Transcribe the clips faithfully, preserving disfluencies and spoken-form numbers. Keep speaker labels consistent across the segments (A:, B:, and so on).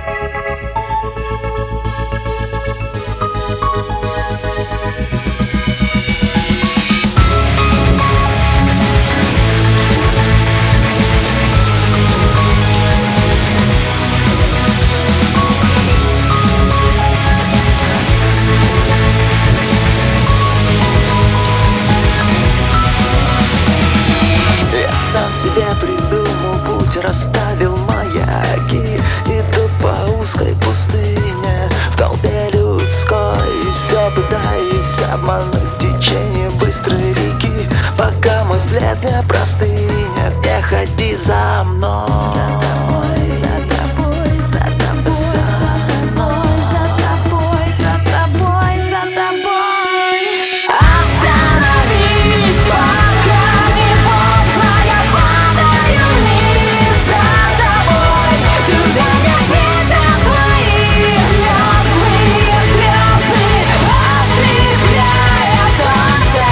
A: Сам себе придумал путь, расставил маяки. Иду по узкой пустыне, в толпе людской. Все пытаюсь обмануть течение быстрой реки, пока мой взгляд не простынет. Не ходи за мной, за тобой, за тобой, за тобой, за мной, за тобой, за тобой, за тобой. Остановись, пока не поздно. Я падаю вниз за тобой. Туда, где светят твои мертвые звезды, ослепляя солнце.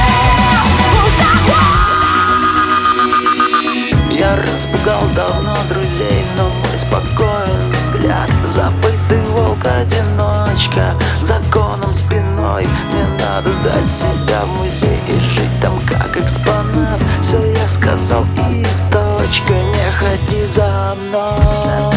A: Я распугал давно друзей, но мой спокоен взгляд. Забытый волк-одиночка, законом спиной. Мне надо сдать себя в музей и жить там как экспонат. Все я сказал и точка, не ходи за мной.